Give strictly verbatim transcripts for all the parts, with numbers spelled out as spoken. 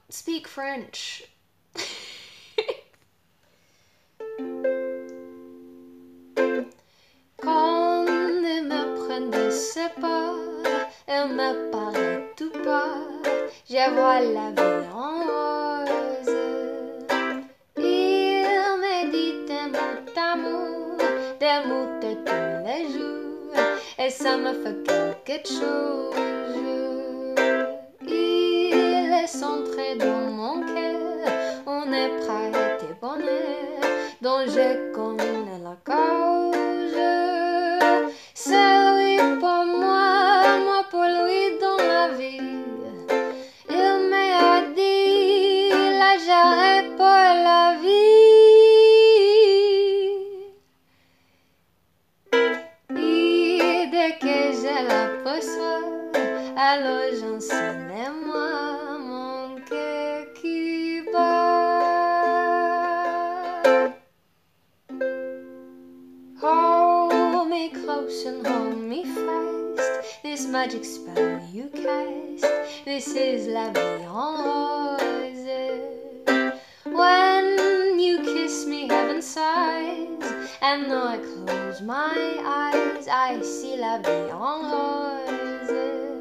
speak French. Quand elle me prend de ses pas, elle me parle tout bas, je vois la vie en rose. Il me dit des mots d'amour, des mots de tous les jours, et ça me fait quelque chose. Il est centré dans mon cœur, on est prêt et bonheur, dont je connais la cause. C'est lui pour moi, moi pour lui dans la vie. Il m'a dit, là j'arrête pour la vie. Et dès que je l'aperçois, alors j'en sens moi mon cœur qui bat. Hold me close and hold me fast, this magic spell you cast, this is la vie en rose. When you kiss me heaven sighs, and though I close my eyes, I see la vie en rose.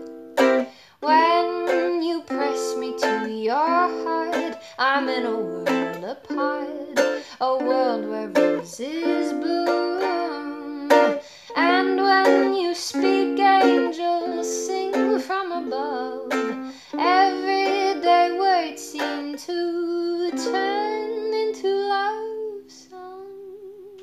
When you press me to your heart, I'm in a world apart, a world where roses bloom. And when you speak, angels sing from above. Everyday words seem to turn into love songs.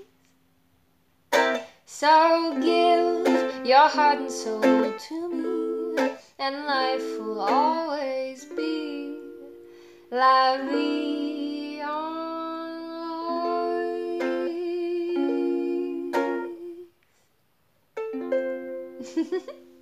So give your heart and soul to me, and life will always be la vie en rose.